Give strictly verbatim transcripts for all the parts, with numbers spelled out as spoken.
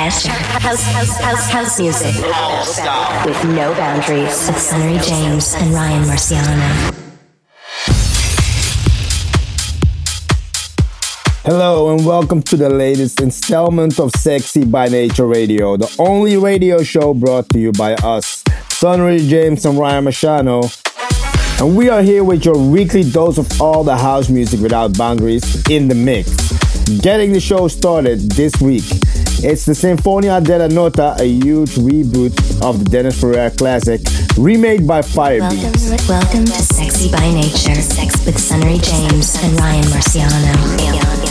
Best house, house, house, house music with no boundaries. With Sunnery James and Ryan Marciano. Hello and welcome to the latest installment of Sexy by Nature Radio, the only radio show brought to you by us, Sunnery James and Ryan Marciano. And we are here with your weekly dose of all the house music without boundaries in the mix. Getting the show started this week, it's the Sinfonia della Nota, a huge reboot of the Dennis Ferrer classic, remade by Firebeatz. Welcome, welcome to Sexy by Nature, Sex with Sunnery James and Ryan Marciano.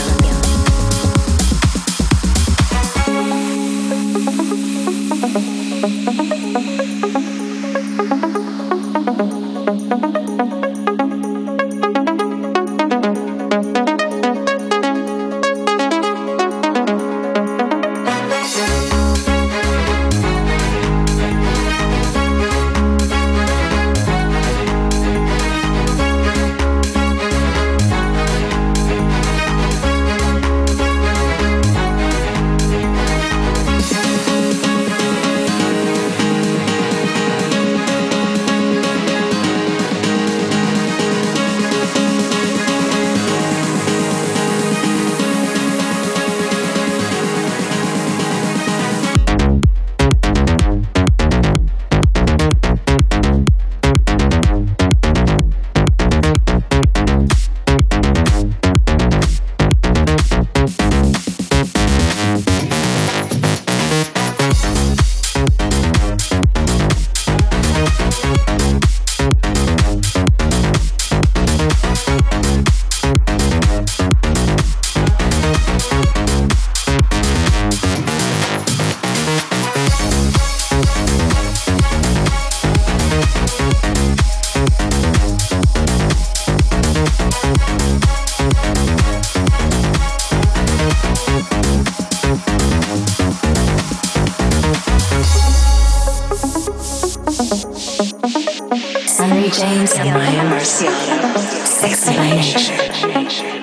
James and Ryan Marciano, Sexy by Nature.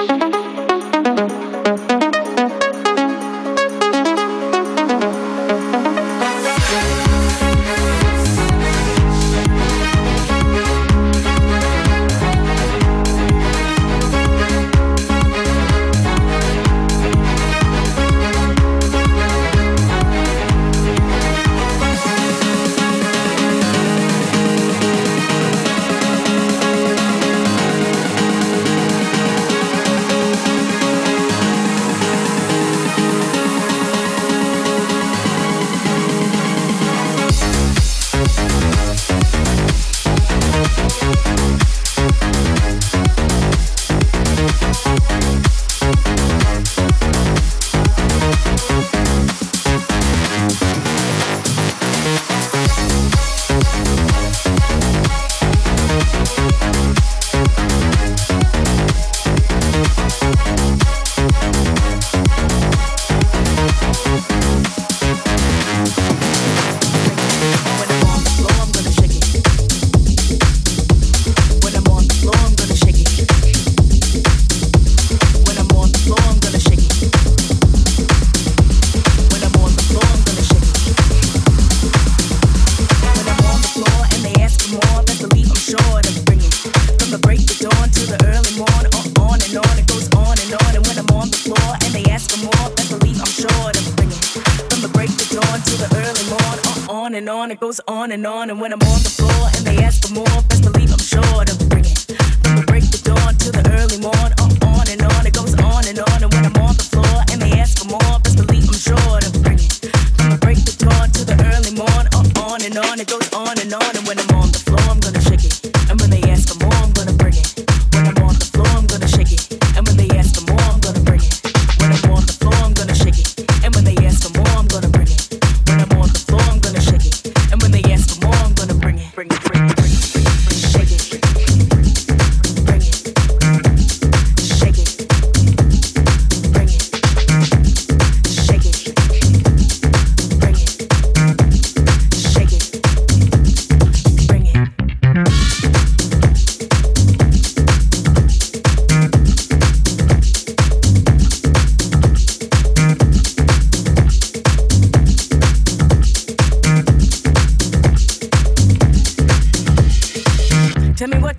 On and on, and when I'm on the floor and they ask for more, best believe I'm sure to bring it. From the break of dawn to the early morn, uh, on and on, it goes on and on. And when I'm on the floor and they ask for more, best believe I'm sure to bring it. From the break of dawn to the early morn, uh, on and on, it goes on and on. And when I'm on the floor, I'm gonna shake it. And when they ask for more, I'm gonna bring it. When I'm on the floor, I'm gonna shake it. And when they ask for more, I'm gonna bring it. When I'm on the floor, I'm gonna shake it. And when they ask for more, I'm gonna bring it. When I'm on the floor, I'm gonna shake it. And when they ask for more, I'm gonna bring it. Bring it, bring it, bring it, bring it, bring it. Shake it. Bring it.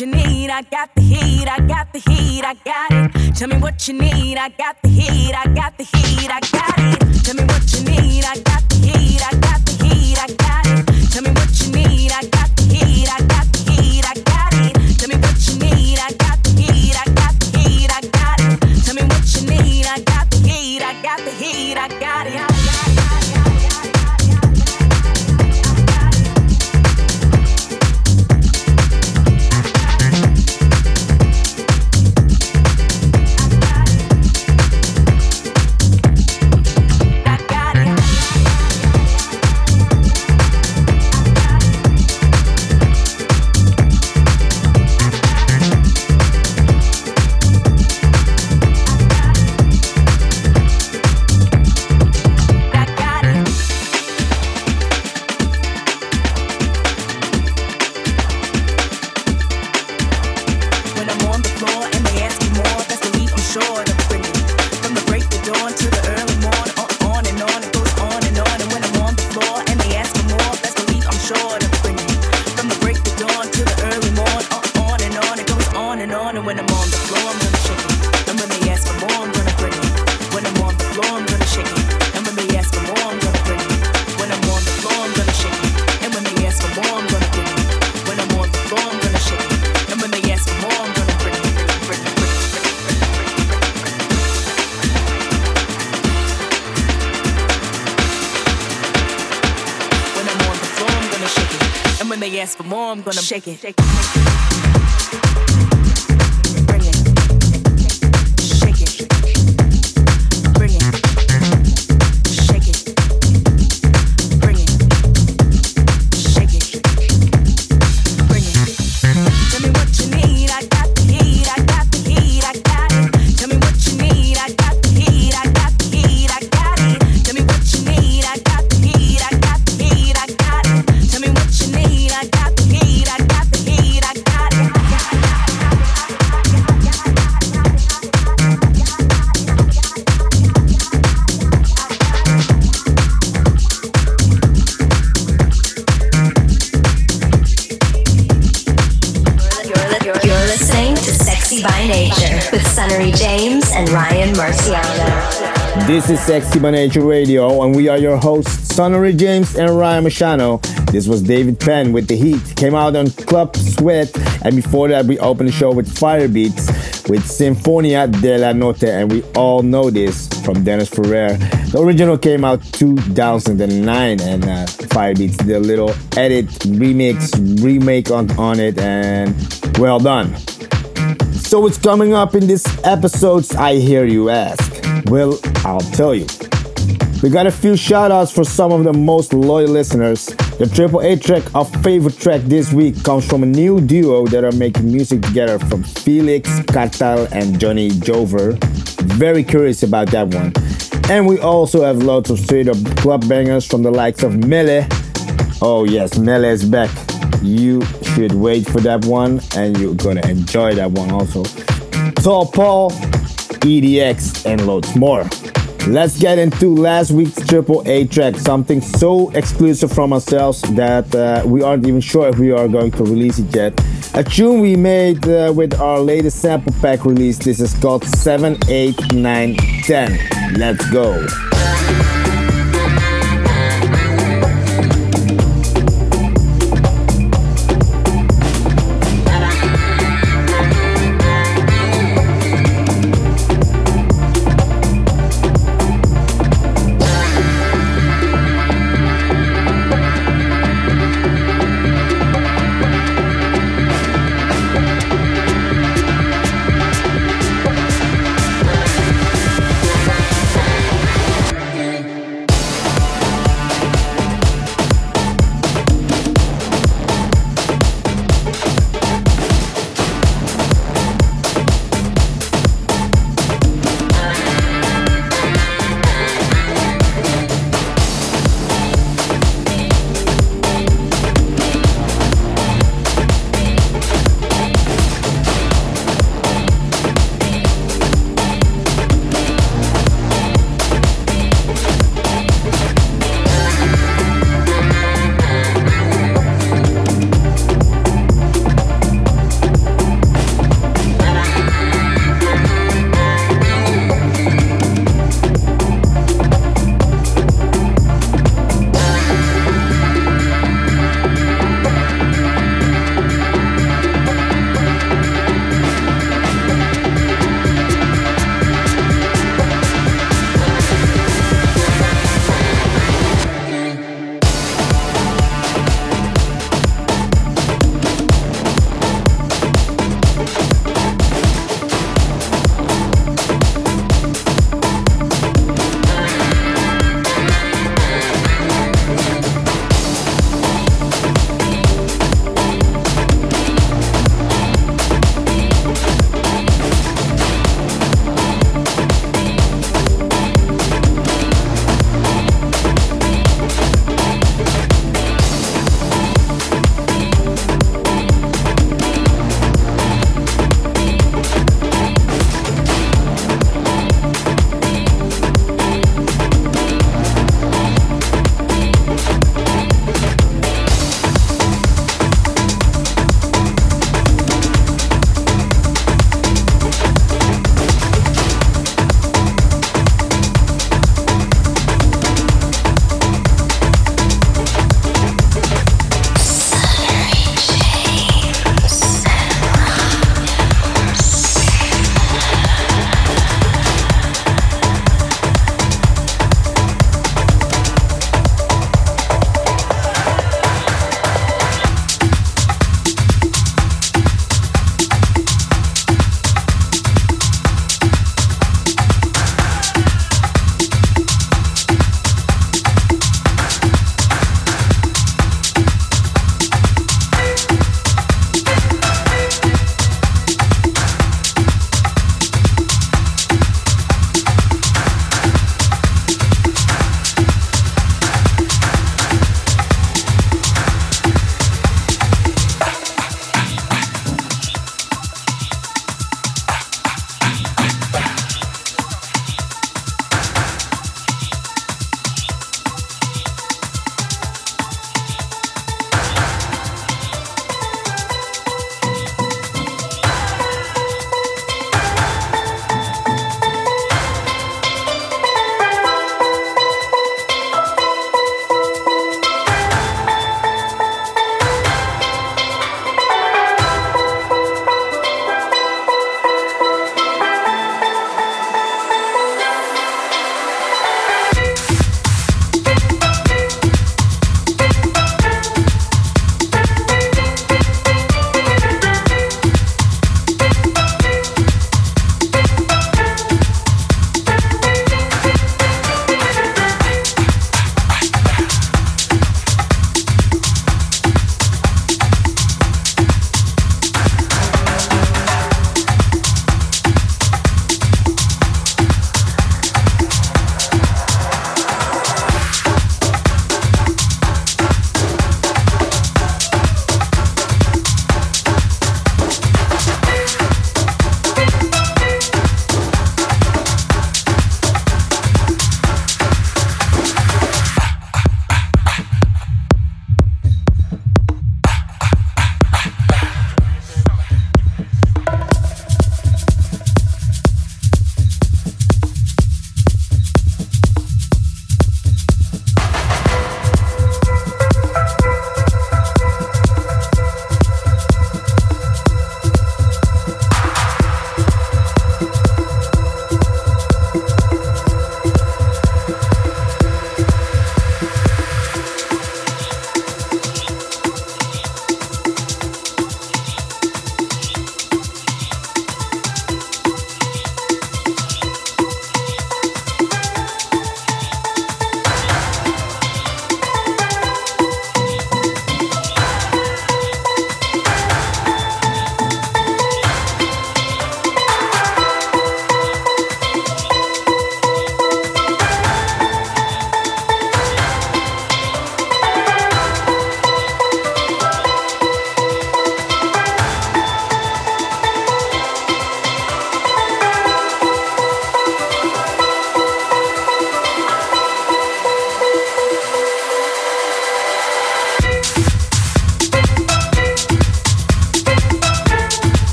you need, I got the heat, I got the heat, I got it. Tell me what you need, I got the heat, I got the heat, I got it. Tell me what you need, I got the heat, I got the heat, I got it. Tell me what you need, I got the heat, I got the heat, I got it. Tell me what you need, I got the heat, I got the heat, I got it. Tell me what you need, I got the heat, I got the heat, I got it. Ask for more, I'm gonna shake it. Shake it. Bring it. Shake it. Bring it. Shake it. Bring it. Shake it. Bring it. Tell me what you need, I got the heat, I got the heat, I got it. Tell me what you need, I got the heat, I got the heat, I got it. Tell me what you need, I got the heat, I got the heat, I got it. Tell me what you need, I got the heat, I got the heat, I got it. You're, you're listening to Sexy by Nature with Sunnery James and Ryan Marciano. This is Sexy by Nature Radio, and we are your hosts, Sunnery James and Ryan Marciano. This was David Penn with The Heat. Came out on Club Sweat, and before that we opened the show with Firebeats with Sinfonia de la Notte, and we all know this from Dennis Ferrer. The original came out two thousand nine, and uh, Firebeats did a little edit, remix, remake on, on it, and well done. So it's coming up in this episode's I Hear You Ask. Well, I'll tell you. We got a few shout-outs for some of the most loyal listeners. The Triple A track, our favorite track this week, comes from a new duo that are making music together from Felix, Kartal, and Johnny Jover. Very curious about that one. And we also have loads of straight-up club bangers from the likes of Mele. Oh yes, Mele is back. You should wait for that one, and you're gonna enjoy that one also. Tall Paul, E D X, and loads more. Let's get into last week's Triple A track, something so exclusive from ourselves that uh, we aren't even sure if we are going to release it yet. A tune we made uh, with our latest sample pack release. This is called seven, eight, nine, ten. Let's go.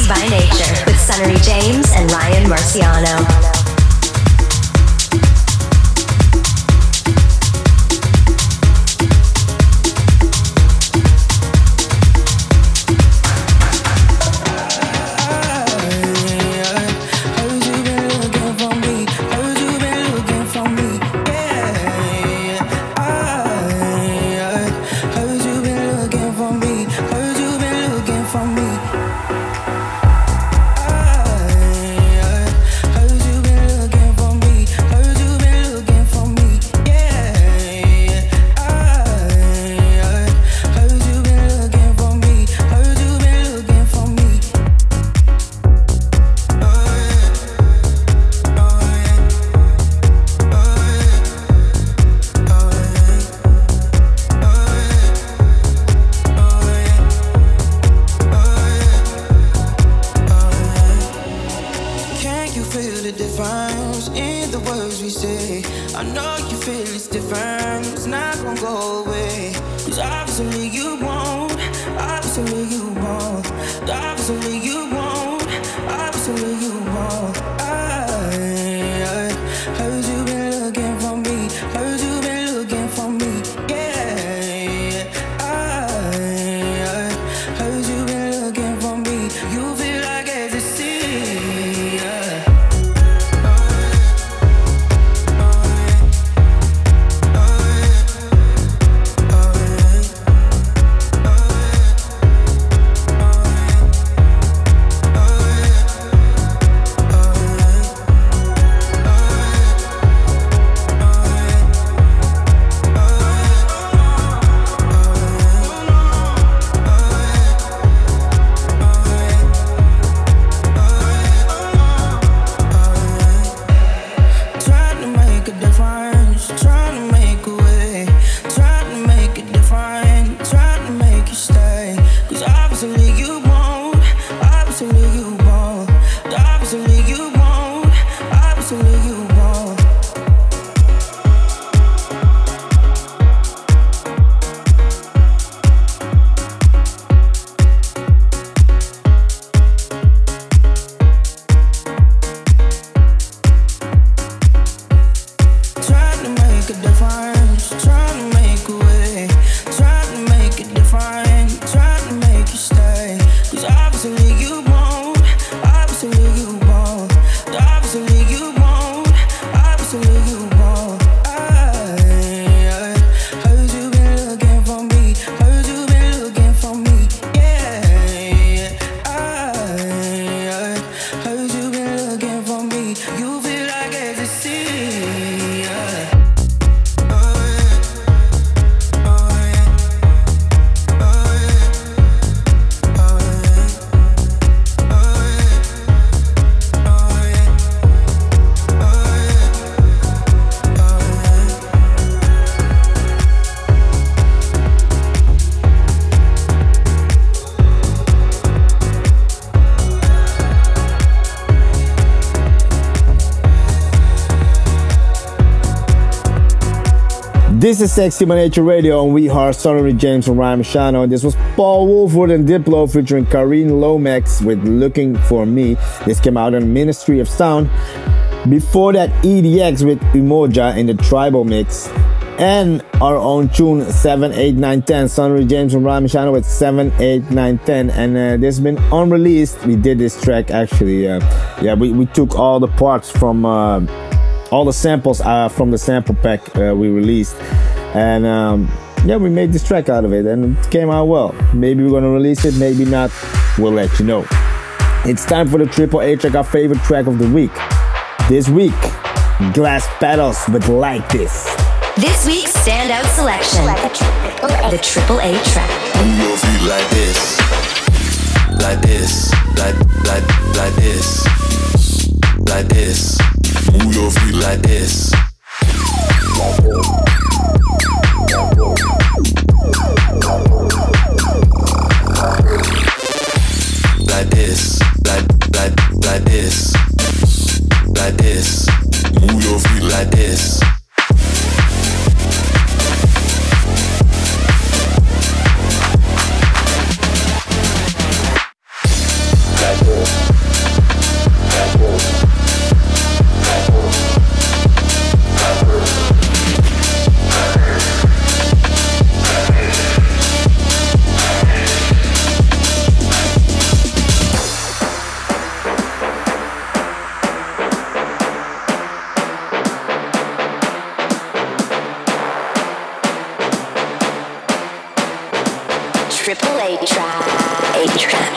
by Nature with Sunnery James and Ryan Marciano. This is Sexy by Nature Radio, and we are Sunnery James and Ryan Marciano. This was Paul Woolford and Diplo featuring Karine Lomax with Looking For Me. This came out on Ministry of Sound. Before that, E D X with Umoja in the Tribal Mix. And our own tune, seven, eight, nine, ten. Sunnery James and Ryan Marciano with seven, eight, nine, ten. And uh, this has been unreleased. We did this track actually. Uh, yeah, we, we took all the parts from... Uh, all the samples uh, from the sample pack uh, we released, and um, yeah, we made this track out of it, and it came out well. Maybe we're gonna release it, maybe not. We'll let you know. It's time for the Triple A track, our favorite track of the week. This week, Glass Pedals with Like This. This week's standout selection, the Triple A track. Move your feet like this, like this, like like like this, like this. Move your feet like this. Like this, like like like this, like this. Move your feet like this. Like this. Triple A trap. A trap.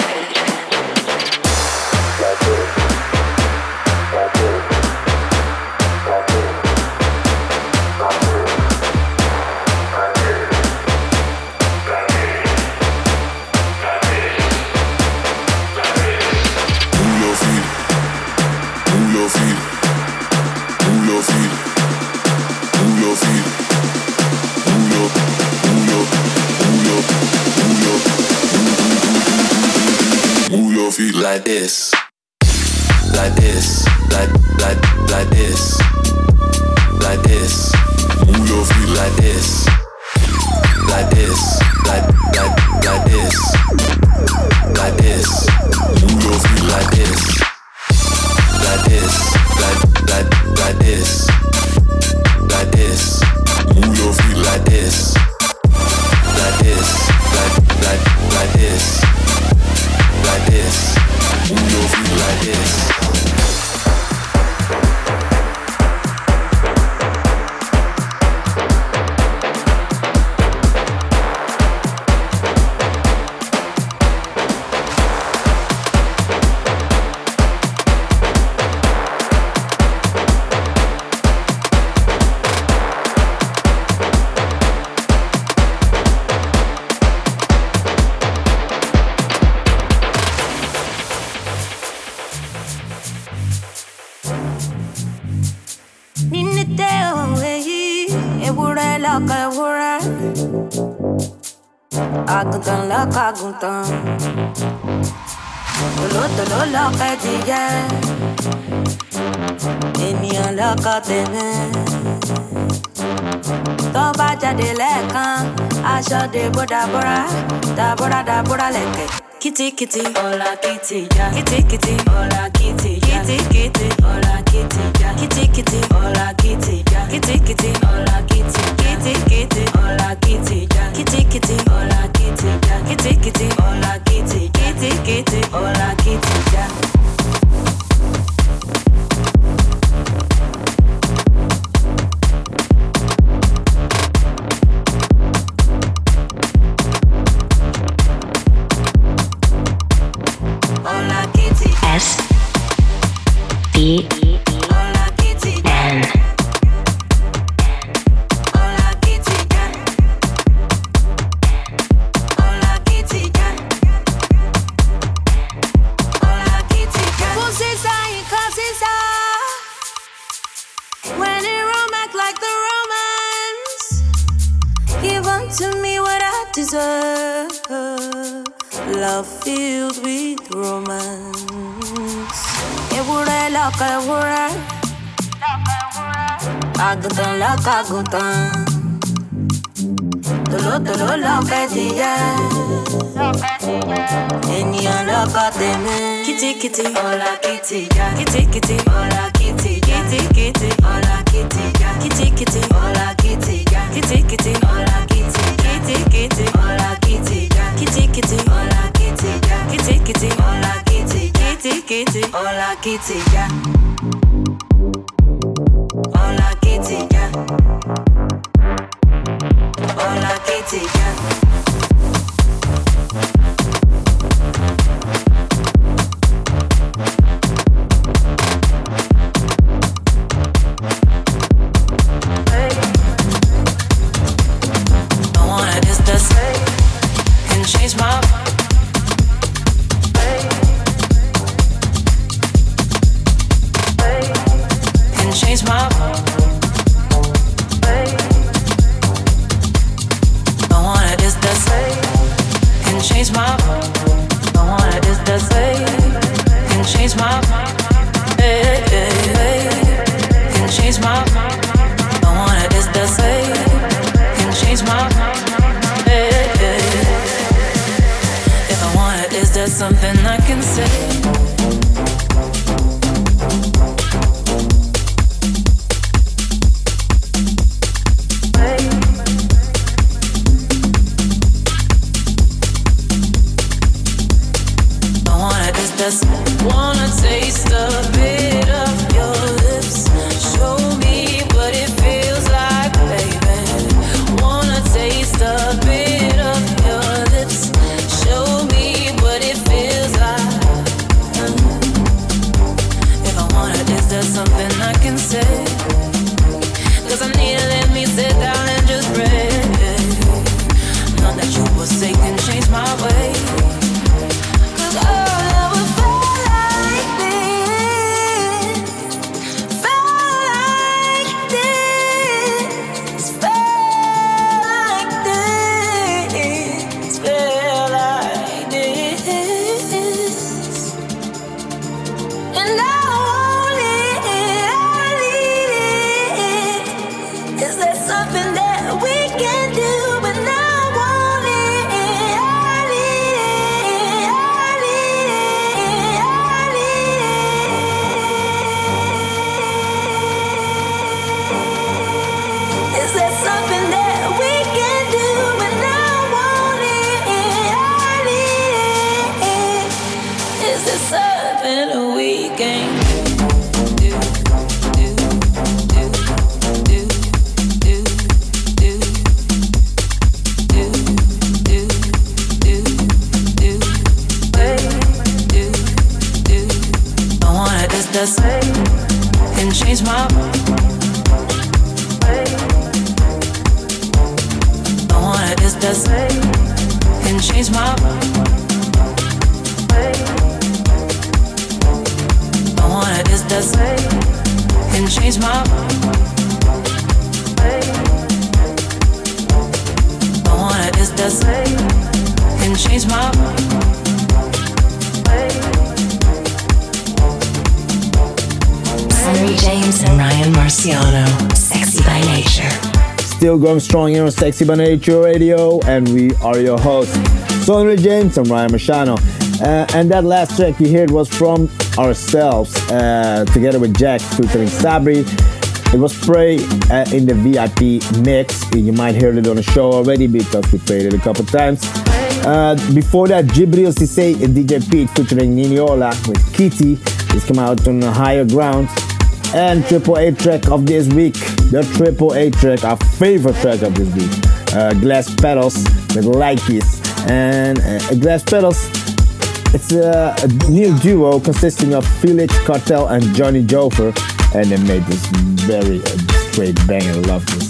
Feet like this, like this, like like like this, like this. Move your feet like this, like this, like like like this, like this. Move your feet like this, like this, like like like this, like this. Move your feet like this, like this, like like like this. Like this, move your feet like this. Aguntan la kaguntan, olótòló lọkọ ẹdìyẹ, ènìyàn lọkọ tèmi. Tó bá jáde lẹ́ẹ̀kan, aṣọ dèbò dàbúrà, dàbúrà dàbúrà lẹ̀kẹ̀. Kìtìkìtì, ọ̀la kìtì já. Kìtìkìtì, ọ̀la kìtì já. Kìtìkìtì, ọ̀la kìtì já. Kìtìkìtì, ọ̀la kìtì já. Kìtìkìtì, ọ̀la kìtì já. Kìtìkìtì, ọ̀la kìtì já. Kìtìkìtì, ọ̀la kìtì já. Kìtìkìtì, ọ̀la kìtì já. Kìtìkìtì, ọ̀la kìtì já. S B N When it romance like the romance, give unto me what I deserve. Love filled with romance. Ewúrẹ́ lọ́kọ ewúrẹ́, àgùntàn lọ́kọ àgùntàn, tòlótòló lọ́kọ ẹdìyẹ, ènìyàn lọ́kọ tèmi. Kìtìkìtì, ọ̀la kìtì já. Kìtìkìtì, ọ̀la kìtì já. Kìtìkìtì, ọ̀la kìtì já. Kìtìkìtì, ọ̀la kìtì já. Kìtìkìtì, ọ̀la kìtì já. Kìtìkìtì, ọ̀la kìtì já. Kìtìkìtì, ọ̀la kìtì já. Kìtìkìtì, ọ̀la kìtì já. Kìtìkìtì, ọ̀la kìtì já. Ọ̀la kìtì já. Ọ̀la kìtì já. Change my can change my don't wanna is the same can change my don't wanna is the same can change my hey, hey, hey. Can change my don't wanna is the same can change my hey, hey. If I want it, is there something I can say? I want it, is there wanna taste a bit of your lips? Show me what it feels like, baby. Wanna taste a bit of your lips? can change my mind. I wanna is the same, can change my mind. I wanna is the same, can change my mind. Sunny James and Ryan Marciano, Sexy by Nature. Still going strong here on Sexy by Nature Radio, and we are your hosts, Sunny James and Ryan Marciano. Uh, and that last track you heard was from ourselves, uh, together with Jack featuring Sabri. It was Spray uh, in the V I P mix. You might hear it on the show already because we played it a couple times. Uh, before that, Jibril Cissé and D J Pete featuring Niniola with Kitty. It's come out on the Higher Ground. And Triple A track of this week, the Triple A track, our favorite track of this week, uh, Glass Pedals with Likey's. And uh, Glass Pedals, it's a, a new duo consisting of Felix Cartel and Johnny Jover, and they made this very uh, straight bang. I love this.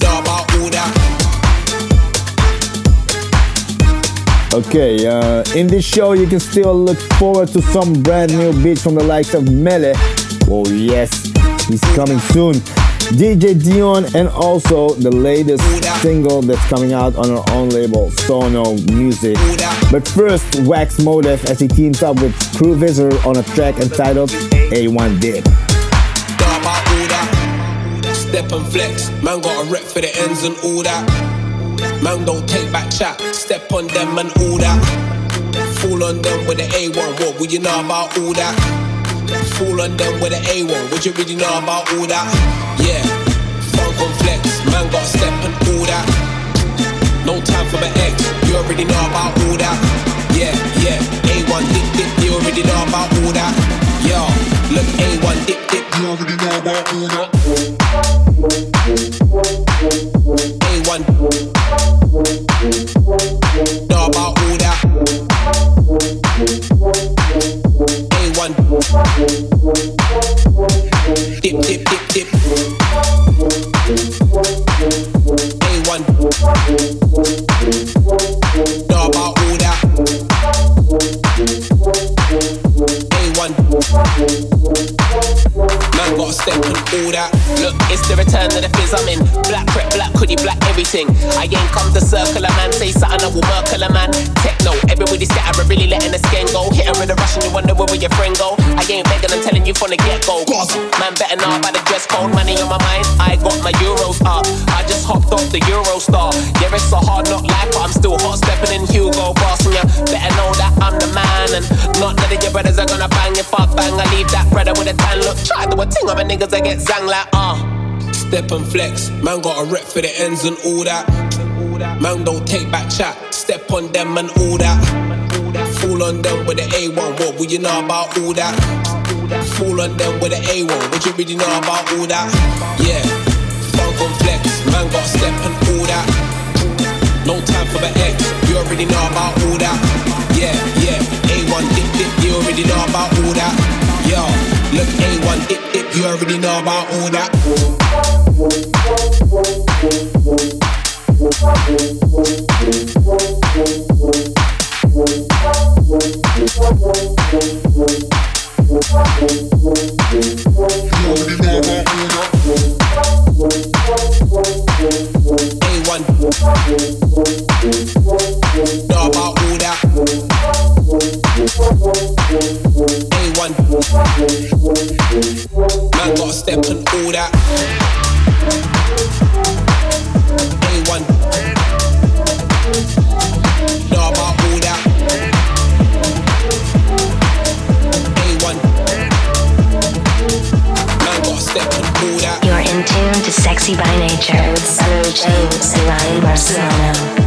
Okay, uh, in this show you can still look forward to some brand new beats from the likes of Mele. Oh yes, he's coming soon. D J Dion, and also the latest single that's coming out on our own label, Sono Music. But first, Wax Motive as he teams up with Crew Visor on a track entitled A one Dip. Step and flex, man got a rep for the ends and all that. Man don't take back chat, step on them and all that. Fall on them with the A one, what would you know about all that? Fall on them with the A one, would you really know about all that? Yeah, funk on flex, man got a step and all that. No time for my ex, you already know about all that. Yeah, yeah, A one dip dip, you already know about all that. Yo, look, A one dip dip, you already know about all that. A one know about all that. A one dip dip dip dip. A one know about all that. A one man got a step and all that. Look, it's the return of the fizz I'm in. Black prep, black hoodie, black everything. I ain't come to circle a man, say something I will mercle a man. Techno, everybody scatter, but really letting the skin go. Hit her with a rush and you wonder where will your friend go. I ain't begging, I'm telling you from the get-go. Man better know about the dress code, money on my mind. I got my euros up, I just hopped off the Eurostar. Yeah, it's a hard knock life, but I'm still hot stepping in Hugo Boss. And you better know that I'm the man, and not none of your brothers are gonna bang. If I bang, I leave that brother with a tan look. Try to do a thing on my niggas, I get zang like, uh step and flex, man got a rep for the ends and all that. Man don't take back chat, step on them and all that. Fall on them with the A one, what would you know about all that? Fall on them with the A one, would you really know about all that? Yeah, funk on flex, man got a step and all that. No time for the X, you already know about all that. Yeah, yeah, A one dip dip, you already know about all that. Yo, look, A one dip dip, you already know about all that. A one know about all that. A one man got a step and all that. A one know about all that. A one man got a step and all that. You're in tune to Sexy by Nature with Sunny James and Ryan Marciano.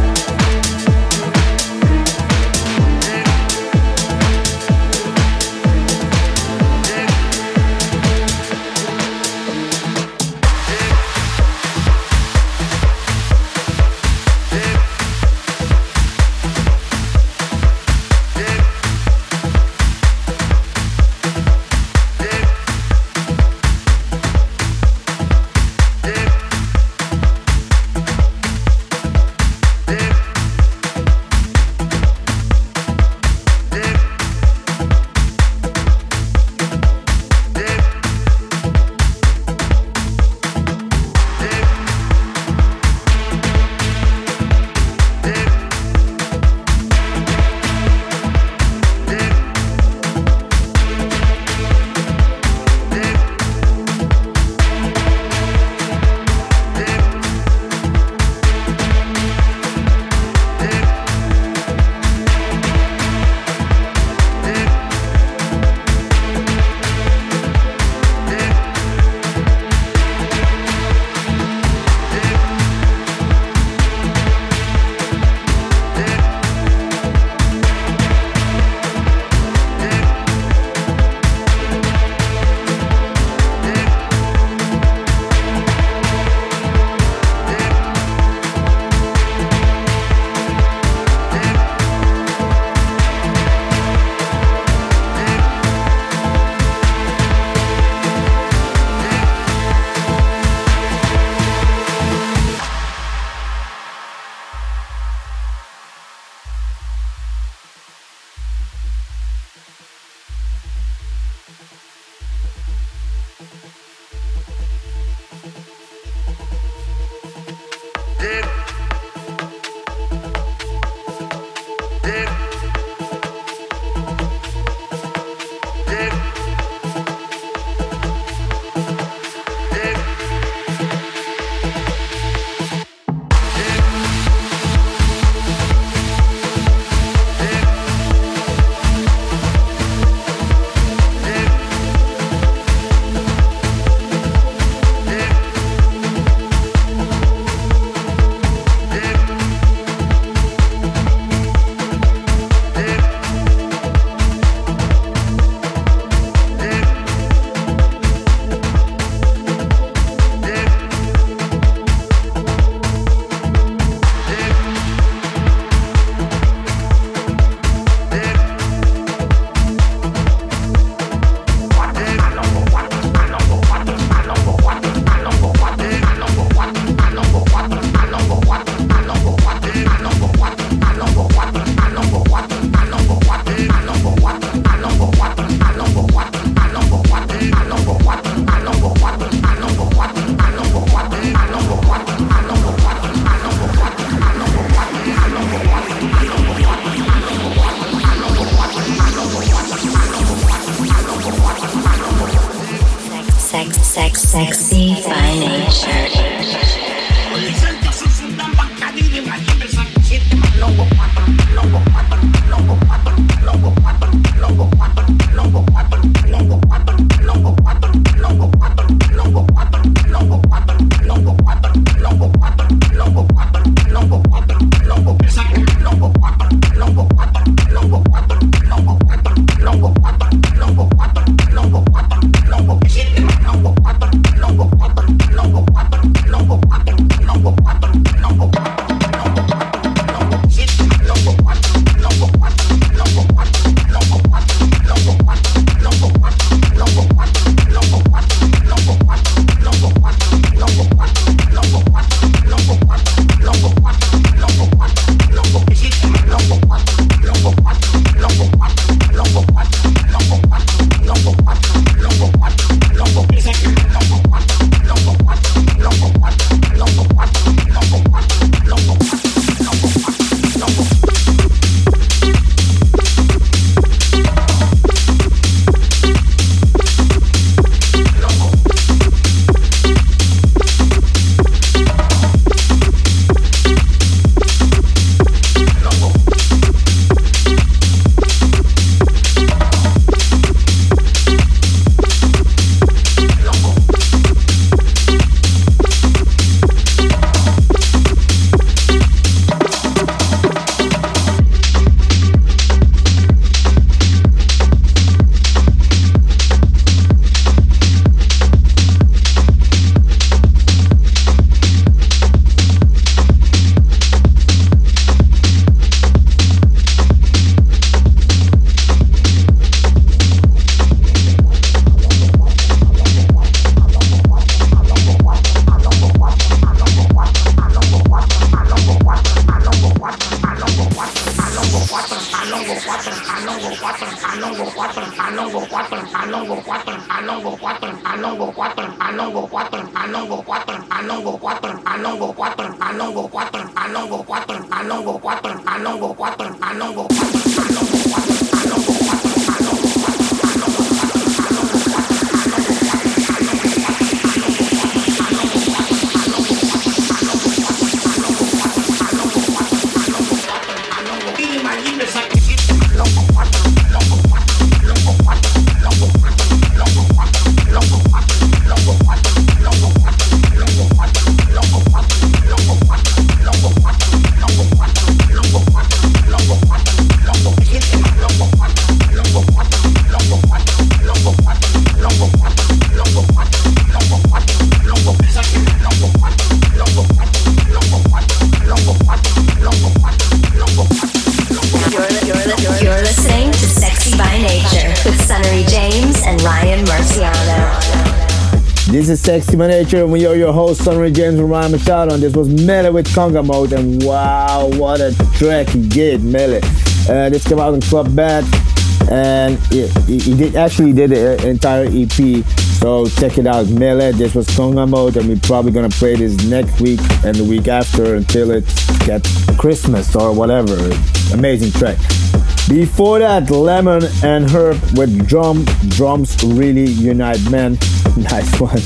This is Sexy by Nature, and we are your hosts, Sunray James and Ryan Machado, and this was Mele with Conga Mode, and wow, what a track he did, Mele. Uh, this came out in Club Bad, and he, he did actually did an entire E P, so check it out, Mele. This was Conga Mode, and we're probably gonna play this next week and the week after until it gets Christmas or whatever. Amazing track. Before that, Lemon and Herb with Drum. Drums really unite, man. Nice one.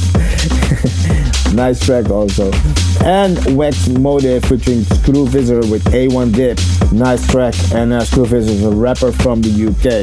Nice track also. And Wax Motive featuring Screwvisor with A one Dip. Nice track. And uh, Screwvisor is a rapper from the U K.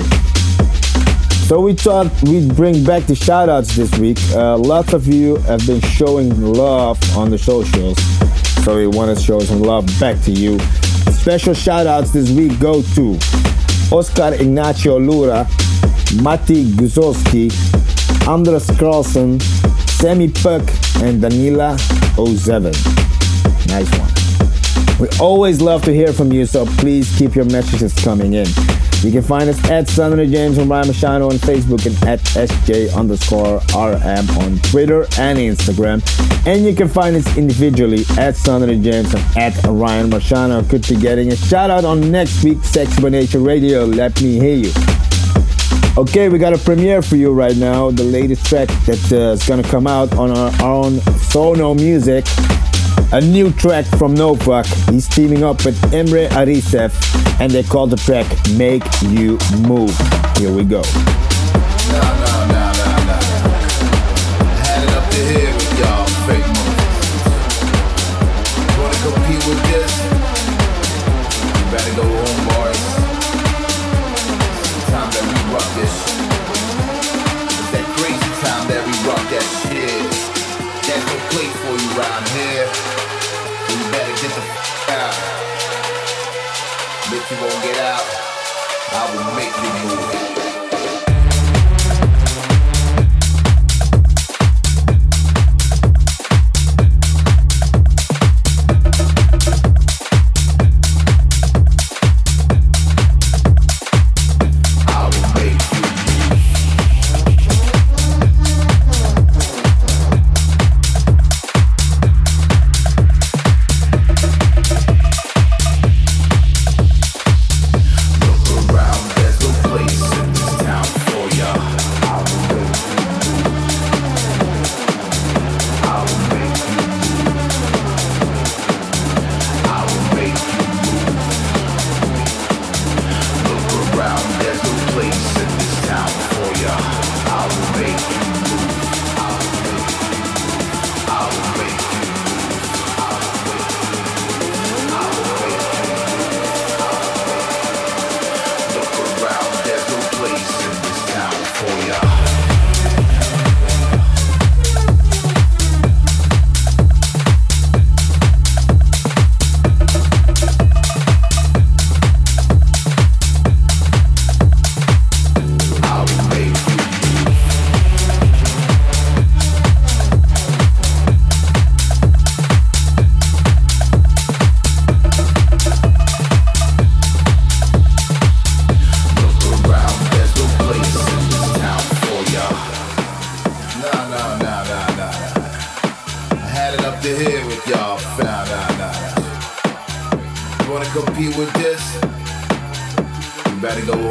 So we thought we'd bring back the shoutouts this week. Uh, lots of you have been showing love on the socials, so we want to show some love back to you. Special shoutouts this week go to Oscar Ignacio Lura, Mati Guzowski, Andres Carlson, Sammy Puck, and Danila oh seven. Nice one. We always love to hear from you, so please keep your messages coming in. You can find us at Sunray James and Ryan Machado on Facebook and at SJ underscore RM on Twitter and Instagram. And you can find us individually at Sunray James and at Ryan Machado. Could be getting a shout out on next week's Sexy by Nature Radio. Let me hear you. Okay, we got a premiere for you right now. The latest track that uh, is gonna come out on our, our own Sono Music. A new track from Novak. He's teaming up with Emre Arisev, and they call the track Make You Move. Here we go. Nah, nah, nah, nah, nah. I had it up to here with y'all, fake motherfuckers. Wanna compete with this? You better go home, boys. It's the time that we rock this. It's that crazy time that we rock that shit. There's no place for you around here. You better get the f*** out. If you won't get out, I will make you move.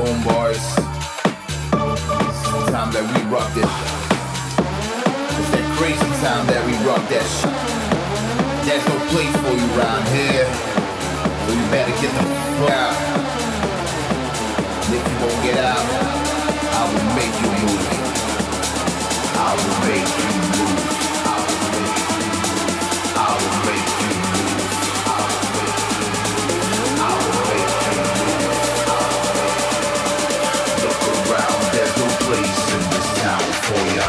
Time that we rock this. It's that crazy time that we rock that shit. There's no place for you around here, so you better get the fuck out. And if you won't get out, I will make you move. I will make you move. I will make you move. I will make you move. I will make you move. I will make you move. Look around, there's no place in this town for ya.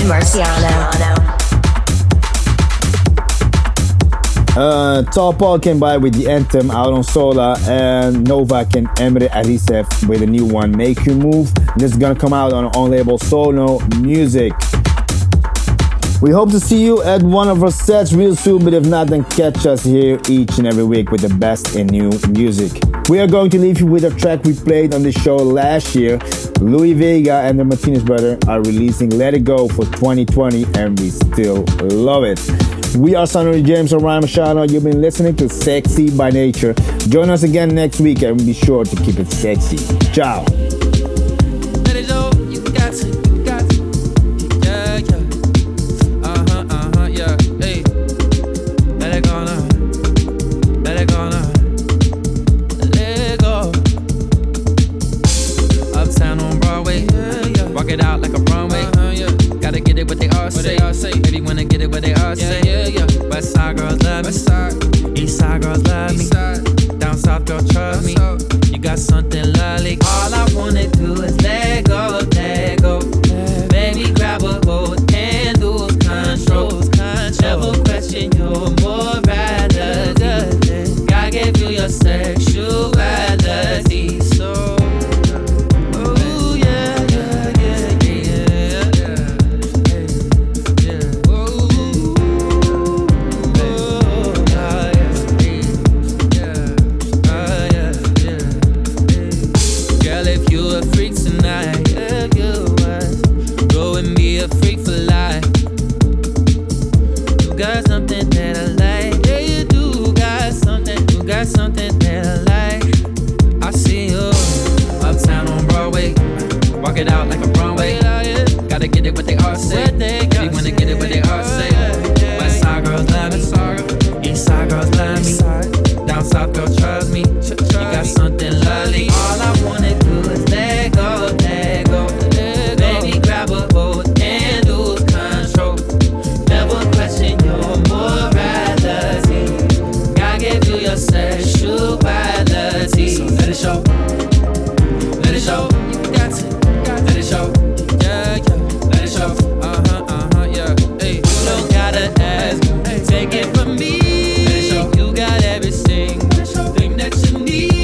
Ryan Marciano. Uh, Topol came by with the anthem out on Sola, and Novak and Emre Arisef with a new one, Make You Move. This is gonna come out on on label Sono Music. We hope to see you at one of our sets real soon, but if not, then catch us here each and every week with the best in new music. We are going to leave you with a track we played on the show last year. Louis Vega and the Martinez brother are releasing Let It Go for twenty twenty, and we still love it. We are Sonny James and Ryan Marciano. You've been listening to Sexy by Nature. Join us again next week and be sure to keep it sexy. Ciao. Let it go, you got to, you got to. Yeah, yeah. Uh-huh, uh-huh, yeah. Hey. Let it go now. Let it go now. Let it go. Uptown on Broadway. Yeah, yeah. Walk it out like a runway. Uh-huh, yeah. Gotta get it what they all say. They all say. Baby wanna get it what they all yeah, say. Yeah, yeah. West side girls love West me. Side. East side girls love East me. Side. Down south girl trust me. South. You got something lovely. All I wanna do is let go, let go. Let Baby grab a hold and lose control. Never question your morality. God gave you your sexuality. So something that I like. I see you uptown on Broadway. Walk it out like a runway. Gotta get it what they all say. If you wanna get it what they all say. West side girls love me. East side girls love me. Down south girl trust me. You got something lovely. All I wanna do is let go, let go. Baby grab a hold and lose control. Never question your morality. God gave you your sexuality. So let it show. Let it show. You got to. Let it show. Yeah, yeah. Let it show. Uh-huh, uh-huh, yeah. Hey, you don't gotta ask. Take it from me. Let it show. You got everything. Thing that you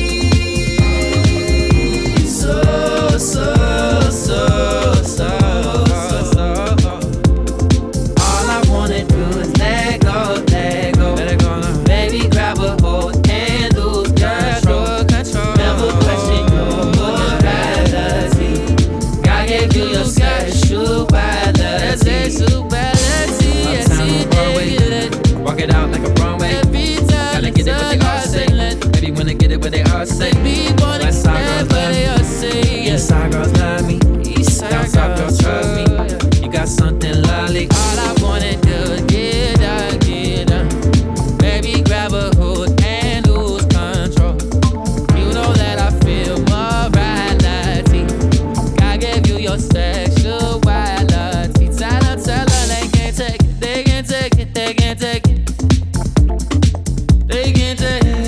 need. So, so, so, so, so. All I wanna do is let go, let go. Let it go now. Baby, grab a hold and lose control. Never question your morality. God gave you your sexuality. Uptown on Broadway. Walk it out like a runway. Gotta get it what they all say. Baby wanna get it what they all say. West side girls love me. East side girls love me. Down south girls trust me. You got something lovely. All I wanna do is get up, get up. Baby grab a hold and lose control. You know that I feel morality. God gave you your sexuality. Tell her, tell her they can't take it, they can't take it, they can't take it. They can't take it.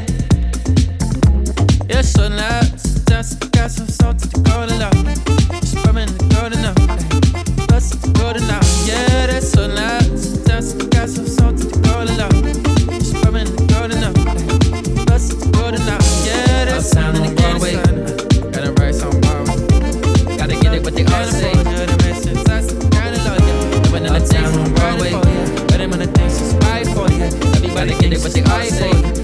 You're so loud, just got some salt to the golden love. Just rubbing the golden now. Plus the golden now. Yeah, that's so loud, just got some salt to the golden love. Just rubbing the golden now. Plus the golden now. Yeah, that's sound in the Broadway. Gotta write some Broadway. Gotta get it what they all say. Uptown on Broadway. Better when the things is right for you. Everybody get it what they all say.